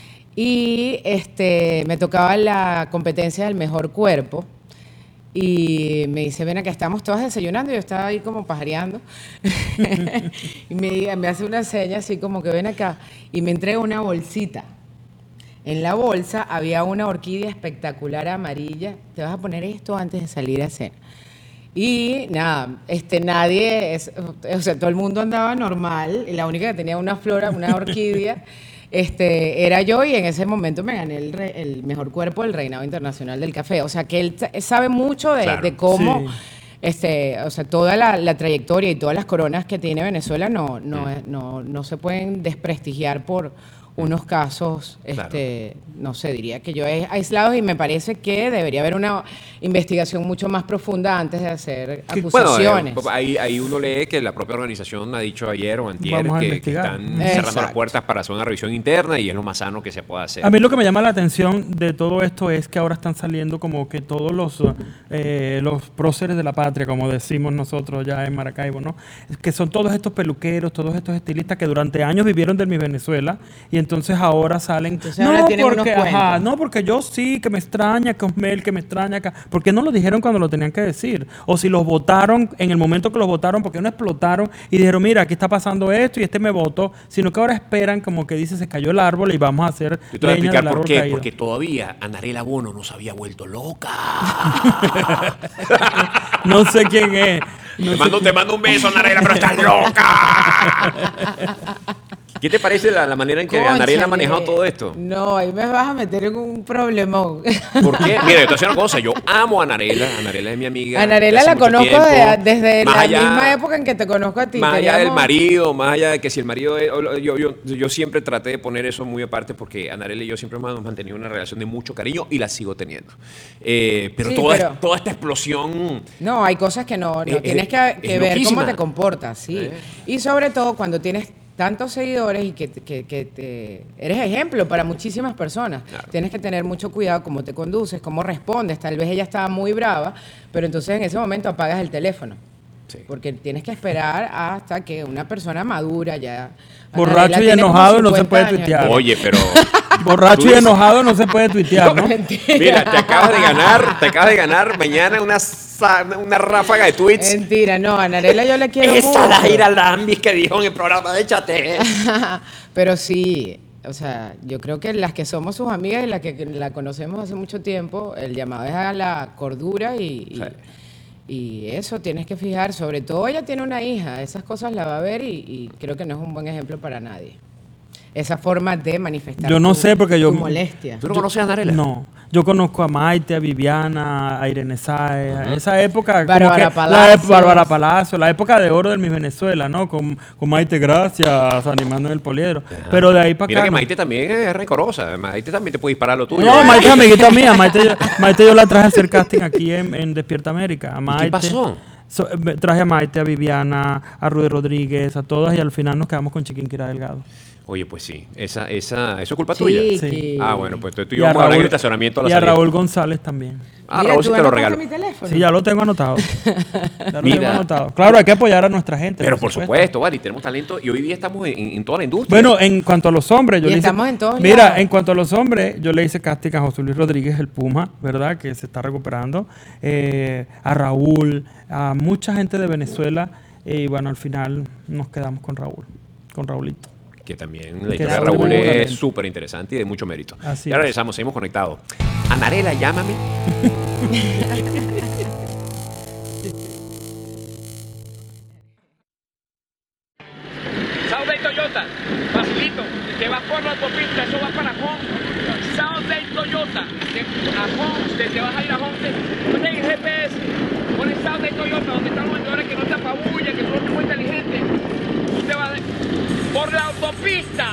Y me tocaba la competencia del mejor cuerpo. Y me dice, ven acá, estamos todas desayunando. Y yo estaba ahí como pajareando. Y me hace una seña así como que ven acá. Y me entrega una bolsita. En la bolsa había una orquídea espectacular amarilla. Te vas a poner esto antes de salir a cena. Y nada, o sea, todo el mundo andaba normal. Y la única que tenía una flora, una orquídea, era yo, y en ese momento me gané el mejor cuerpo del Reinado Internacional del Café. O sea, que él sabe mucho Claro. de cómo, Sí. o sea, toda la trayectoria y todas las coronas que tiene Venezuela no se pueden desprestigiar por unos casos, Claro. no sé, diría que yo he aislados, y me parece que debería haber una investigación mucho más profunda antes de hacer acusaciones. Bueno, ahí uno lee que la propia organización ha dicho ayer o antier Vamos a que investigar. están cerrando las Exacto. puertas para hacer una revisión interna y es lo más sano que se pueda hacer. A mí lo que me llama la atención de todo esto es que ahora están saliendo como que todos los próceres de la patria, como decimos nosotros ya en Maracaibo, ¿no? Que son todos estos peluqueros, todos estos estilistas que durante años vivieron de mi Venezuela, y entonces ahora salen. Entonces ahora tienen unos cuentos. no, porque yo sí, que me extraña, que Osmel, que me extraña acá. ¿Por qué no lo dijeron cuando lo tenían que decir? O si los votaron en el momento que los votaron, ¿por qué no explotaron y dijeron, mira, aquí está pasando esto y este me votó? Sino que ahora esperan, como que dice, se cayó el árbol y vamos a hacer Yo te voy a leña explicar del por árbol qué. caído. Porque todavía Anarela Bono no se había vuelto loca. No sé quién es. No sé Te mando un beso, Anarela, pero estás loca. ¿Qué te parece la manera en que Anarela ha manejado Cónchale. todo esto? No, ahí me vas a meter en un problemón. ¿Por qué? Mira, yo te voy a decir una cosa. Yo amo a Anarela. Anarela es mi amiga. Anarela de hace la mucho conozco tiempo. desde Más la allá- misma época en que te conozco a ti. Más allá del Teníamos- marido, más allá de que si el marido es- yo siempre traté de poner eso muy aparte porque Anarela y yo siempre hemos mantenido una relación de mucho cariño y la sigo teniendo. Pero, Sí, toda, toda esta explosión. No, hay cosas que no tienes que es ver cómo loquísima. te comportas, sí. Y sobre todo cuando tienes tantos seguidores y que eres ejemplo para muchísimas personas. Claro. Tienes que tener mucho cuidado cómo te conduces, cómo respondes. Tal vez ella estaba muy brava, pero entonces en ese momento apagas el teléfono. Sí. Porque tienes que esperar hasta que una persona madura ya... Borracho Anarela y tiene como enojado no se 50 puede años. tuitear. Oye, pero. Borracho Tú y dices- enojado no se puede tuitear, ¿no? Mira, te acabas de ganar mañana una ráfaga de tweets. Mentira, no, a Anarela yo le quiero Esa mucho. Daira Lambis que dijo en el programa de Chate. Pero sí, o sea, yo creo que las que somos sus amigas y las que la conocemos hace mucho tiempo, el llamado es a la cordura y eso tienes que fijar. Sobre todo ella tiene una hija, esas cosas la va a ver y creo que no es un buen ejemplo para nadie. Esa forma de manifestar Yo no sé porque yo- tu molestia. ¿Tú no conoces a Anarela? No, yo conozco a Maite, a Viviana, a Irene Sáez, a esa época. como Bárbara que Palacios. Bárbara Palacio, la época de oro del Miss Venezuela, ¿no? Con Maite Gracias, animando en el poliedro. Pero de ahí para Mira acá. que no. Maite también es rencorosa. Maite también te puede disparar lo tuyo. No, Maite es amiguita mía. Maite yo la traje a hacer casting aquí en Despierta América. A Maite, pasó? Traje a Maite, a Viviana, a Rudy Rodríguez, a todas y al final nos quedamos con Chiquinquirá Delgado. Oye, pues sí. Eso es culpa Sí, tuya. sí. Ah, bueno, pues tú y Y yo a vamos a hablar en el Raúl, estacionamiento a la y a salida. Raúl González también. Ah, Mira, Raúl sí ¿tú te lo anotaste regalo. mi teléfono? Sí, ya lo tengo anotado. Ya lo Mira. tengo anotado. Claro, hay que apoyar a nuestra gente. Pero por supuesto, vale, tenemos talento y hoy día estamos en toda la industria. Bueno, en cuanto a los hombres, yo Y le hice, estamos en todos mira, lados. en cuanto a los hombres, yo le hice casting a José Luis Rodríguez, el Puma, ¿verdad? Que se está recuperando. A Raúl, a mucha gente de Venezuela. Y bueno, al final nos quedamos con Raúl, con Raulito. que también la Que historia de Raúl Raúl es es talento. súper interesante y de mucho mérito. Así y ahora es. regresamos, seguimos conectados. Anarela, llámame. South Day Toyota, facilito, te vas por la autopista, eso va para Home. South Day Toyota, a Home, te vas a ir a Home, ponle el GPS, pones South Day Toyota, donde están los vendedores que no te apabullan, que son muy inteligentes. Tú te vas por la autopista.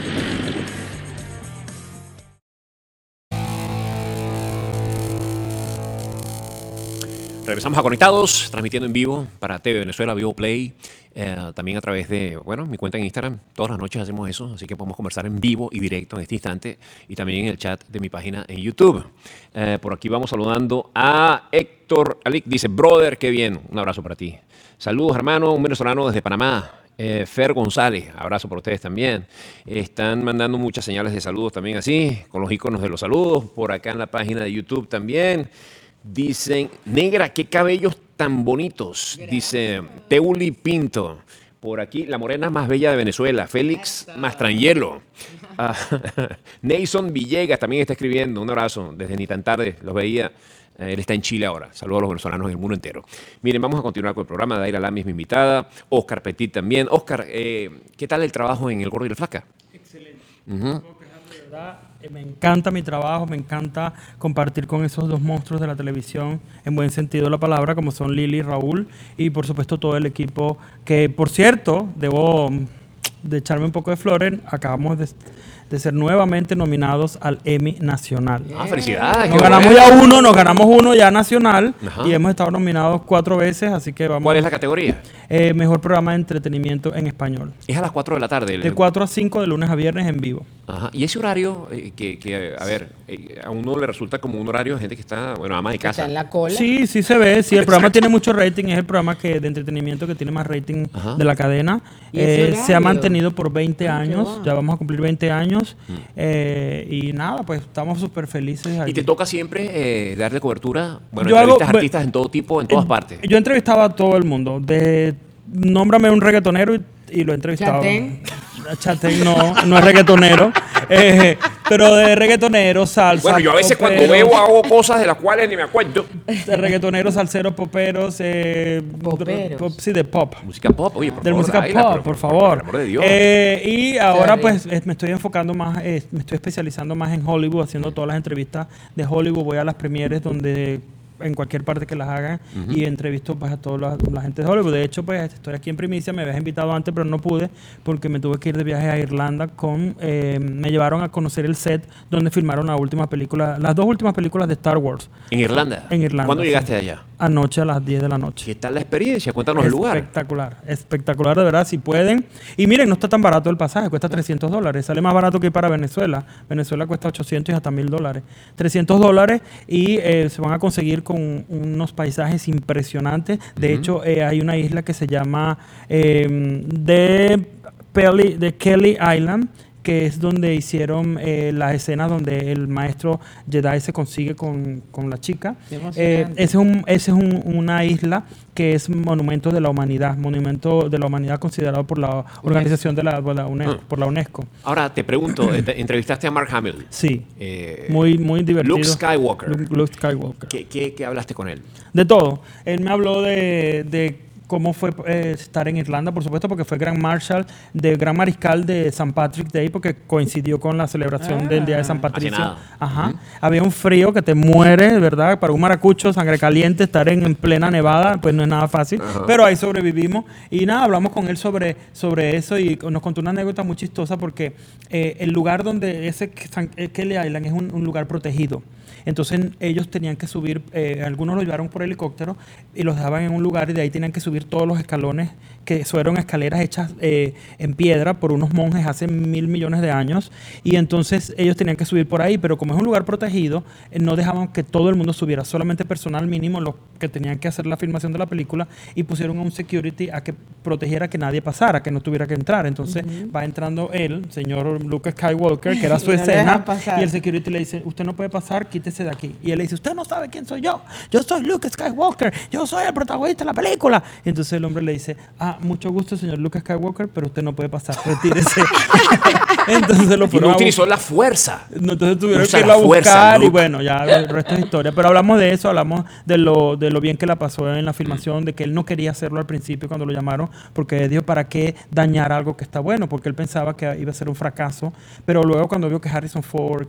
Regresamos a Conectados, transmitiendo en vivo para TV Venezuela, Vivo Play, también a través de, bueno, mi cuenta en Instagram. Todas las noches hacemos eso, así que podemos conversar en vivo y directo en este instante y también en el chat de mi página en YouTube. Por aquí vamos saludando a Héctor Alic, dice, brother, qué bien, un abrazo para ti. Saludos, hermano, un venezolano desde Panamá. Fer González, abrazo para ustedes también. Están mandando muchas señales de saludos también así, con los iconos de los saludos, por acá en la página de YouTube también. Dicen, negra, qué cabellos tan bonitos. Dice Teuli Pinto. Por aquí, la morena más bella de Venezuela, Félix Mastrangelo. Nason Villegas también está escribiendo. Un abrazo desde ni tan tarde, los veía. Él está en Chile ahora. Saludos a los venezolanos en el mundo entero. Miren, vamos a continuar con el programa. Daira Lamy es mi invitada. Oscar Petit también. Oscar, ¿qué tal el trabajo en El Gordo y la Flaca? Excelente. Ujú. De verdad, me encanta mi trabajo, me encanta compartir con esos dos monstruos de la televisión, en buen sentido de la palabra, como son Lili y Raúl, y por supuesto todo el equipo, que por cierto, debo de echarme un poco de flores, acabamos de ser nuevamente nominados al Emmy Nacional. Ah, felicidades. Nos qué ganamos bueno. ya uno, nos ganamos uno ya nacional, Ajá. y hemos estado nominados 4 veces, así que vamos. ¿Cuál es la categoría? Mejor programa de entretenimiento en español. Es a las 4 de la tarde. De 4 a 5 de lunes a viernes en vivo. Ajá. Y ese horario, a ver, a uno le resulta como un horario de gente que está, bueno, ama de Está casa. en la cola. Sí, sí se ve. Sí, el programa tiene mucho rating. Es el programa de entretenimiento que tiene más rating Ajá. de la cadena. ¿Y ese Se ha horario? mantenido por 20 Ay, qué años. va. Ya vamos a cumplir 20 años. años. Y nada, pues estamos súper felices. ¿Y aquí. te toca siempre darle cobertura? Bueno, Yo hago- entrevistas a artistas en todo tipo, en todas partes. Yo entrevistaba a todo el mundo. Nómbrame un reggaetonero y lo he entrevistado. Chatén. Chatén no es reggaetonero. Pero de reggaetonero, salsa. Bueno, yo a veces cuando poperos, veo hago cosas de las cuales ni me acuerdo. de reggaetoneros, salseros, poperos. Poperos. Sí, de pop. Música pop, oye, por De favor. música Ayla, pop, pero por favor. Por amor de Dios. Y ahora bien. pues me estoy enfocando más, me estoy especializando más en Hollywood, haciendo todas las entrevistas de Hollywood. Voy a las premieres donde en cualquier parte que las hagan y entrevisto pues a toda la gente de Hollywood. De hecho, pues estoy aquí en primicia, me habías invitado antes, pero no pude porque me tuve que ir de viaje a Irlanda me llevaron a conocer el set donde filmaron las dos últimas películas de Star Wars. ¿En Irlanda? En Irlanda, ¿Cuándo sí. llegaste de allá? Anoche a las 10 de la noche. ¿Qué tal la experiencia? Cuéntanos el lugar. Espectacular de verdad, si pueden. Y miren, no está tan barato el pasaje, cuesta $300. Sale más barato que ir para Venezuela. Venezuela cuesta 800 y hasta $1,000. $300 y se van a conseguir con unos paisajes impresionantes. De hecho, hay una isla que se llama de Kelly Island, que es donde hicieron las escenas donde el maestro Jedi se consigue con la chica. Qué emocionante. Ese es una isla que es monumento de la humanidad considerado por la organización de por la UNESCO. Ahora te pregunto, entrevistaste a Mark Hamill. Sí, Eh, muy divertido. Luke Skywalker. Luke Skywalker. ¿Qué hablaste con él? De todo. Él me habló de cómo fue estar en Irlanda, por supuesto, porque fue Gran Mariscal de St. Patrick's Day, porque coincidió con la celebración del Día de San Patricio. nada. Ajá. Había un frío que te muere, ¿verdad? Para un maracucho, sangre caliente, estar en plena nevada, pues no es nada fácil. Pero ahí sobrevivimos. Y nada, hablamos con él sobre eso y nos contó una anécdota muy chistosa porque el lugar donde Kelly Island es un lugar protegido. Entonces ellos tenían que subir, algunos los llevaron por helicóptero y los dejaban en un lugar y de ahí tenían que subir todos los escalones, que fueron escaleras hechas en piedra por unos monjes hace 1.000 millones de años, y entonces ellos tenían que subir por ahí, pero como es un lugar protegido, no dejaban que todo el mundo subiera, solamente personal mínimo, los que tenían que hacer la filmación de la película, y pusieron a un security a que protegiera que nadie pasara, que no tuviera que entrar. Entonces va entrando él, señor Luke Skywalker, que era su Y no le escena, dejan pasar. y el security le dice, usted no puede pasar, quítese de aquí. Y él le dice, usted no sabe quién soy yo soy Luke Skywalker, yo soy el protagonista de la película. Y entonces el hombre le dice, mucho gusto, señor Luke Skywalker, pero usted no puede pasar, retírese. Entonces lo Y fueron no a utilizó la fuerza. entonces tuvieron Usa que irlo la a fuerza, buscar y Luke. bueno, ya el resto es historia. Pero hablamos de eso, hablamos de lo bien que la pasó en la filmación, de que él no quería hacerlo al principio cuando lo llamaron, porque dijo, ¿para qué dañar algo que está bueno? Porque él pensaba que iba a ser un fracaso. Pero luego cuando vio que Harrison Ford,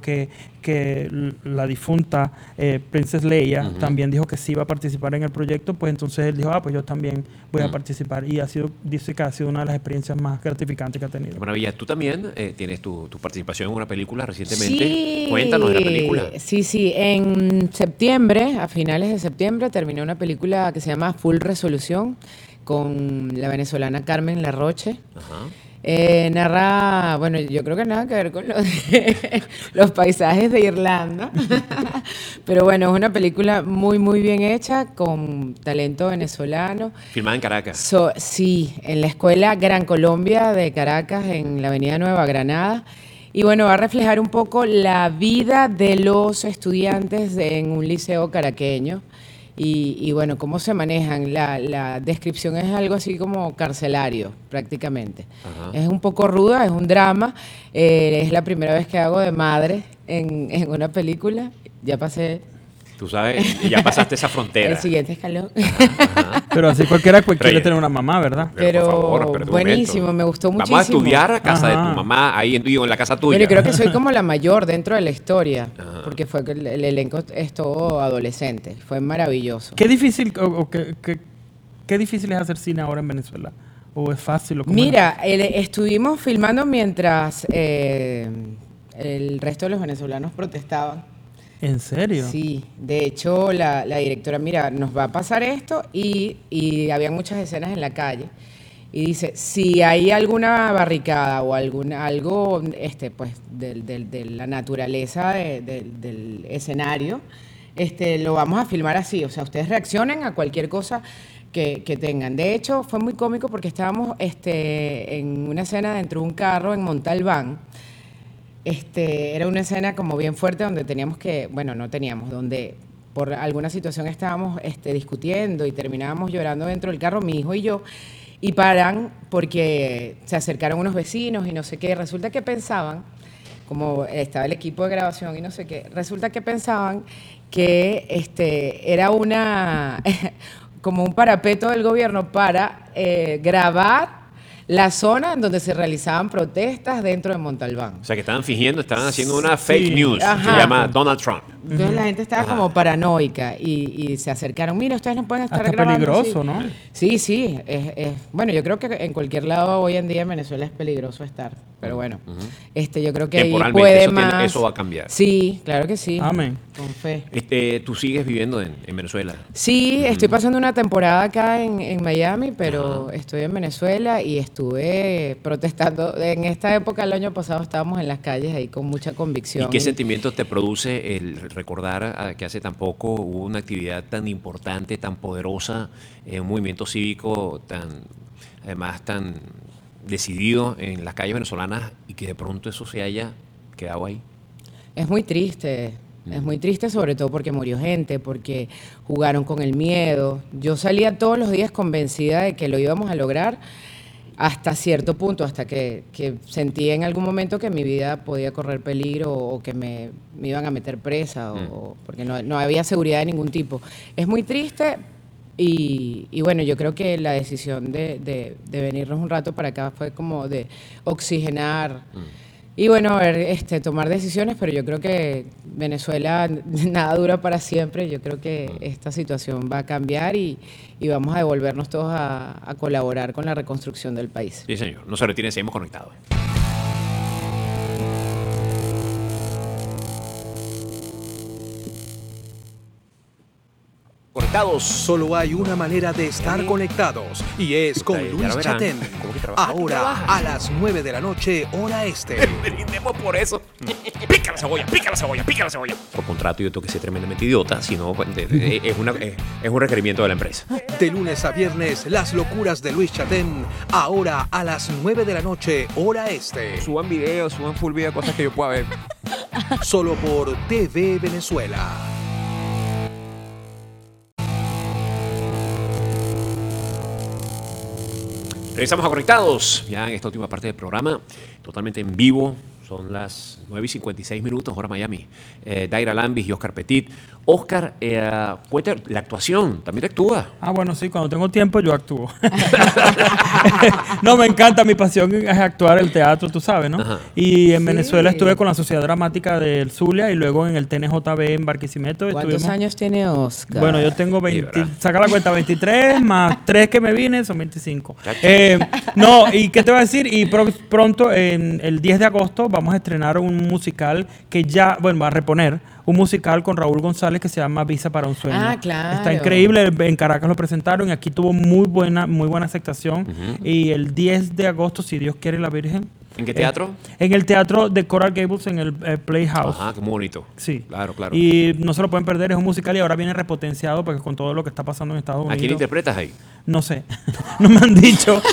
que la difunta Princess Leia también dijo que sí iba a participar en el proyecto, pues entonces él dijo, pues yo también voy a participar. Y dice que ha sido una de las experiencias más gratificantes que ha tenido. Qué maravilla. Tú también tienes tu participación en una película recientemente. Sí. Cuéntanos de la película. Sí. En septiembre, a finales de septiembre, terminé una película que se llama Full Resolución con la venezolana Carmen Larroche. Ajá. Narra, bueno, yo creo que nada que ver con los paisajes de Irlanda, pero bueno, es una película muy bien hecha, con talento venezolano. Filmada en Caracas. Sí, en la Escuela Gran Colombia de Caracas, en la Avenida Nueva Granada. Y bueno, va a reflejar un poco la vida de los estudiantes en un liceo caraqueño. Y bueno, cómo se manejan. La descripción es algo así como carcelario, prácticamente. Ajá. Es un poco ruda, es un drama. Es la primera vez que hago de madre en una película. Ya pasé Tú sabes, ya pasaste esa frontera. el siguiente escalón. Pero así cualquiera quiere Reyes. tener una mamá, ¿verdad? Pero por favor, espérate un buenísimo, momento. me gustó muchísimo. Vamos a estudiar a casa de Ajá. tu mamá, ahí en la casa tuya. Bueno, y creo que soy como la mayor dentro de la historia, Ajá. porque fue que el elenco es todo adolescente. Fue maravilloso. ¿Qué difícil qué difícil es hacer cine ahora en Venezuela? ¿O es fácil? ¿O cómo es? Mira, estuvimos filmando mientras el resto de los venezolanos protestaban. ¿En serio? Sí, de hecho la directora, mira, nos va a pasar esto y había muchas escenas en la calle. Y dice, si hay alguna barricada o algo pues de la naturaleza del escenario, lo vamos a filmar así. O sea, ustedes reaccionen a cualquier cosa que tengan. De hecho, fue muy cómico porque estábamos en una escena dentro de un carro en Montalbán. era una escena como bien fuerte donde donde por alguna situación estábamos discutiendo y terminábamos llorando dentro del carro, mi hijo y yo, y paran porque se acercaron unos vecinos y no sé qué. Resulta que pensaban, como estaba el equipo de grabación y no sé qué, resulta que pensaban que era como un parapeto del gobierno para grabar la zona en donde se realizaban protestas dentro de Montalbán. O sea, que estaban haciendo una fake news. Ajá. Se llama Donald Trump. Entonces la gente estaba como paranoica y se acercaron. Mira, ustedes no pueden estar Hasta grabando. peligroso, ¿sí? ¿no? Sí. Bueno, yo creo que en cualquier lado hoy en día en Venezuela es peligroso estar. Pero bueno, yo creo que ahí Temporalmente, puede eso más. eso va a cambiar. Sí, claro que sí. Amén. Con fe. ¿Tú sigues viviendo en Venezuela? Sí, estoy pasando una temporada acá en Miami, pero estoy en Venezuela y estuve protestando. En esta época, el año pasado, estábamos en las calles ahí con mucha convicción. ¿Y qué sentimientos te produce el recordar que hace tan poco hubo una actividad tan importante, tan poderosa, un movimiento cívico además tan decidido en las calles venezolanas y que de pronto eso se haya quedado ahí? Es muy triste. Es muy triste, sobre todo porque murió gente, porque jugaron con el miedo. Yo salía todos los días convencida de que lo íbamos a lograr hasta cierto punto, hasta que sentí en algún momento que mi vida podía correr peligro o que me iban a meter presa, porque no había seguridad de ningún tipo. Es muy triste y bueno, yo creo que la decisión de venirnos un rato para acá fue como de oxigenar. Y bueno, tomar decisiones, pero yo creo que Venezuela nada dura para siempre. Yo creo que esta situación va a cambiar y vamos a devolvernos todos a colaborar con la reconstrucción del país. Sí, señor. No se retiren, seguimos conectados. Conectados. Solo hay una manera de estar conectados y es con Ya lo Luis verán. Chatén. ¿Cómo que trabaja? Ahora a las 9 de la noche, hora este. Brindemos por eso. Pica la cebolla, pica la cebolla, pica la cebolla. Por contrato yo tengo que ser tremendamente idiota, si no es un requerimiento de la empresa. De lunes a viernes, las locuras de Luis Chatén. Ahora a las 9 de la noche, hora este. Suban videos, suban full video, cosas que yo pueda ver. Solo por TV Venezuela. Regresamos a Conectados, ya en esta última parte del programa, totalmente en vivo. Son las 9:56, hora Miami. Daira Lambis y Oscar Petit. Oscar, cuéntame, la actuación, ¿también actúa? Bueno, sí, cuando tengo tiempo yo actúo. No, me encanta, mi pasión es actuar el teatro, tú sabes, ¿no? Ajá. Y en Venezuela estuve con la Sociedad Dramática del Zulia y luego en el TNJB en Barquisimeto. ¿Cuántos años tiene Oscar? Bueno, yo tengo 20, ¿verdad? saca la cuenta, 23 más 3 que me vine, son 25. No, ¿y qué te voy a decir? Y pronto, en el 10 de agosto, vamos a estrenar un musical que va a reponer un musical con Raúl González que se llama Visa para un sueño. Ah, claro. Está increíble, en Caracas lo presentaron y aquí tuvo muy buena aceptación. Y el 10 de agosto, si Dios quiere la Virgen. ¿En qué teatro? En el teatro de Coral Gables, en el Playhouse. Ajá, qué bonito. Sí. Claro, claro. Y no se lo pueden perder, es un musical y ahora viene repotenciado porque con todo lo que está pasando en Estados Unidos. ¿A quién interpretas ahí? No sé. No me han dicho.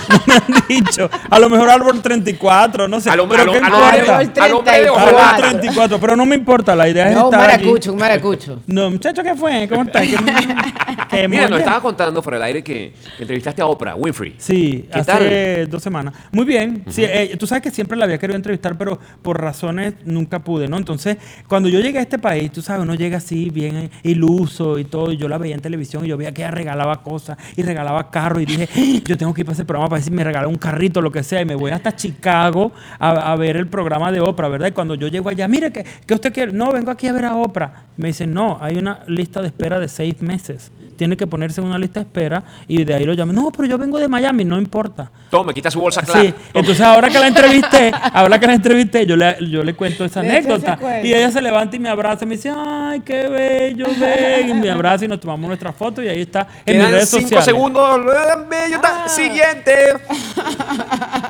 A lo mejor Árbol 34, no sé. Al hombre Pero ¿qué de importa? Árbol Árbol 34, pero no me importa, la idea es No, estar un maracucho. No, muchacho, ¿qué fue? ¿Cómo estás? Mira, nos estabas contando fuera del aire que entrevistaste a Oprah Winfrey. Sí, ¿Qué hace 2 semanas. Muy bien. Sí, tú sabes que siempre la había querido entrevistar, pero por razones nunca pude, ¿no? Entonces, cuando yo llegué a este país, tú sabes, uno llega así, bien iluso y todo, y yo la veía en televisión y yo veía que ella regalaba cosas y regalaba carros y dije, yo tengo que ir para ese programa para decir, me regala un carrito, lo que sea, y me voy hasta Chicago a ver el programa de Oprah, ¿verdad? Y cuando yo llego allá, mire, ¿qué usted quiere? No, vengo aquí a ver a Oprah. Me dicen, no, hay una lista de espera de 6 meses. Tiene que ponerse en una lista de espera y de ahí lo llaman. No, pero yo vengo de Miami, no importa. Toma, quita su bolsa clara. Sí, entonces ahora que la entrevisté, yo le cuento esa anécdota. Y ella se levanta y me abraza y me dice, ay, qué bello, ven. Y me abraza y nos tomamos nuestra foto y ahí está en mis redes sociales. 5 segundos, bello, siguiente.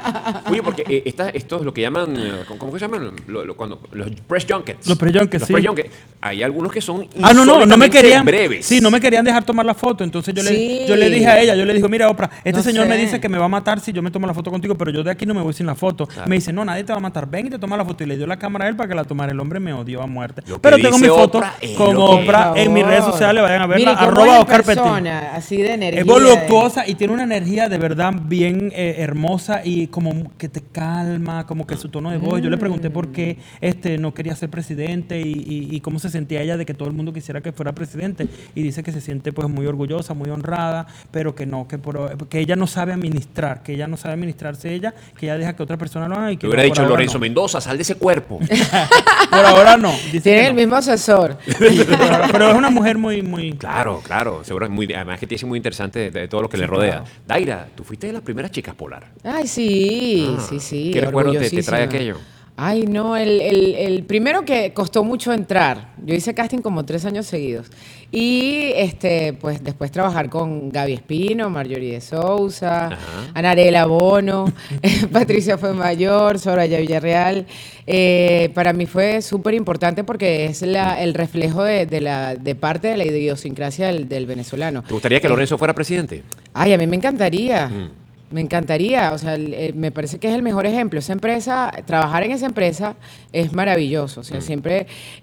Oye, porque esto es lo que llaman, ¿cómo que se llaman? Cuando, los press junkets. Los press junkets, sí. Press junkets. Hay algunos que son no me querían breves. Sí, no me querían dejar tomar la foto. Entonces yo le dije a ella, yo le digo, mira, Oprah, señor me dice que me va a matar si yo me tomo la foto contigo, pero yo de aquí no me voy sin la foto. Claro. Me dice, no, nadie te va a matar, ven y te toma la foto. Y le dio la cámara a él para que la tomara. El hombre me odió a muerte. Pero tengo mi foto con Oprah en mis redes sociales, vayan a verla, @Oscar Petit. Así de energía. Es voluptuosa y tiene una energía de verdad bien hermosa y como que te calma, como que su tono de voz. Yo le pregunté por qué no quería ser presidente y cómo se sentía ella de que todo el mundo quisiera que fuera presidente. Y dice que se siente pues muy orgullosa, muy honrada, pero que no, que ella no sabe administrar, que ella no sabe administrarse ella, que ella deja que otra persona lo haga. Y que hubiera dicho Lorenzo Mendoza, sal de ese cuerpo. Por ahora no. Tiene el mismo asesor. Pero es una mujer muy... Claro, seguro, además que tiene muy interesante de todo lo que le rodea. Claro. Daira, tú fuiste de las primeras chicas Polar. Ay, sí. ¿Qué recuerdo te trae aquello? Ay, no, el primero que costó mucho entrar. Yo hice casting como 3 años seguidos. Y pues después trabajar con Gaby Espino, Marjorie de Sousa, Anarela Bono, Patricia Fuenmayor, Soraya Villarreal. Para mí fue súper importante porque es el reflejo de parte de la idiosincrasia del venezolano. ¿Te gustaría que Lorenzo fuera presidente? Ay, a mí me encantaría. Me encantaría, o sea, me parece que es el mejor ejemplo. Esa empresa, trabajar en esa empresa es maravilloso. O sea, siempre,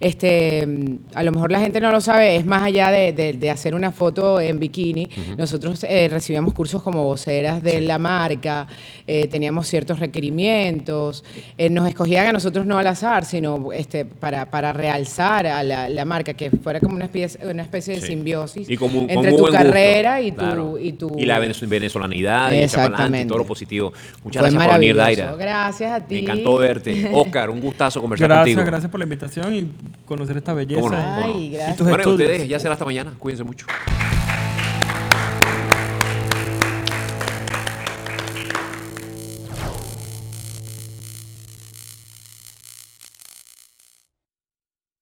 a lo mejor la gente no lo sabe, es más allá de hacer una foto en bikini. Nosotros recibíamos cursos como voceras de la marca, teníamos ciertos requerimientos, nos escogían a nosotros no al azar, sino para realzar a la marca, que fuera como una especie de simbiosis entre tu carrera y tu... Y la venezolanidad. Y todo lo positivo. Muchas Fue gracias por venir, Daira. Gracias a ti. Me encantó verte. Oscar, un gustazo conversar contigo. Gracias por la invitación y conocer esta belleza. Ay, gracias. Bueno, ustedes ya será hasta mañana. Cuídense mucho.